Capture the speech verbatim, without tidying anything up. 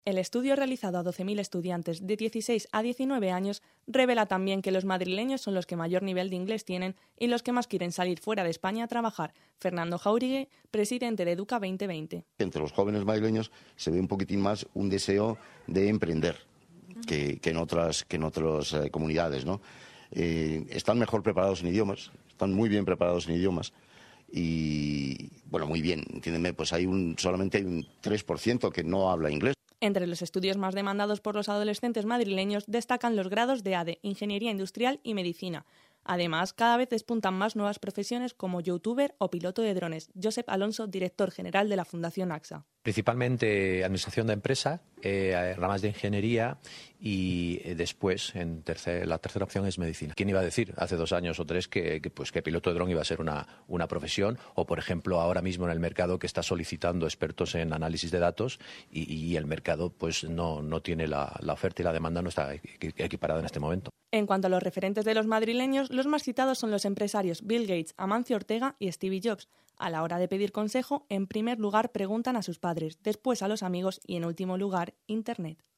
El estudio realizado a doce mil estudiantes de dieciséis a diecinueve años revela también que los madrileños son los que mayor nivel de inglés tienen y los que más quieren salir fuera de España a trabajar. Fernando Jáuregui, presidente de Educa veinte veinte. Entre los jóvenes madrileños se ve un poquitín más un deseo de emprender que, que en otras, que en otras eh, comunidades, ¿no? Eh, están mejor preparados en idiomas, están muy bien preparados en idiomas. Y, bueno, muy bien, entiéndeme, pues hay un, solamente hay un tres por ciento que no habla inglés. Entre los estudios más demandados por los adolescentes madrileños destacan los grados de A D E, Ingeniería Industrial y Medicina. Además, cada vez despuntan más nuevas profesiones como youtuber o piloto de drones. Josep Alonso, director general de la Fundación AXA. Principalmente administración de empresa, eh, ramas de ingeniería y eh, después en tercer, la tercera opción es medicina. ¿Quién iba a decir hace dos años o tres que, que, pues, que piloto de dron iba a ser una, una profesión? O, por ejemplo, ahora mismo en el mercado que está solicitando expertos en análisis de datos y, y el mercado pues no, no tiene la, la oferta y la demanda no está equiparada en este momento. En cuanto a los referentes de los madrileños, los más citados son los empresarios Bill Gates, Amancio Ortega y Steve Jobs. A la hora de pedir consejo, en primer lugar preguntan a sus padres, después a los amigos y en último lugar, Internet.